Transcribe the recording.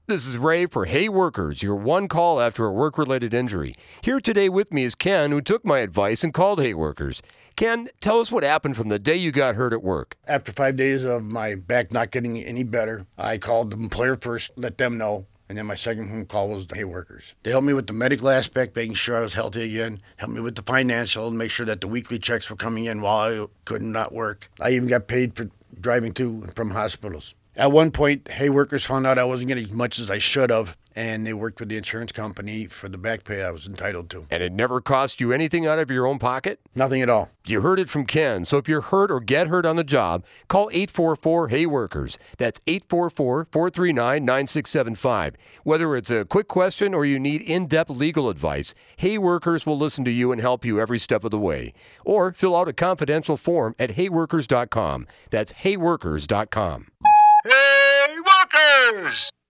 This is Ray for Hey Workers, your one call after a work-related injury. Here today with me is Ken, who took my advice and called Hey Workers. Ken, tell us what happened from the day you got hurt at work. After 5 days of my back not getting any better, I called the employer first, let them know, and then my second phone call was the Hey Workers. They helped me with the medical aspect, making sure I was healthy again, helped me with the financial, make sure that the weekly checks were coming in while I could not work. I even got paid for driving to and from hospitals. At one point, Hey Workers found out I wasn't getting as much as I should have, and they worked with the insurance company for the back pay I was entitled to. And it never cost you anything out of your own pocket? Nothing at all. You heard it from Ken, so if you're hurt or get hurt on the job, call 844-HEY-WORKERS. That's 844-439-9675. Whether it's a quick question or you need in-depth legal advice, Hey Workers will listen to you and help you every step of the way. Or fill out a confidential form at heyworkers.com. That's heyworkers.com. Hey, Workers!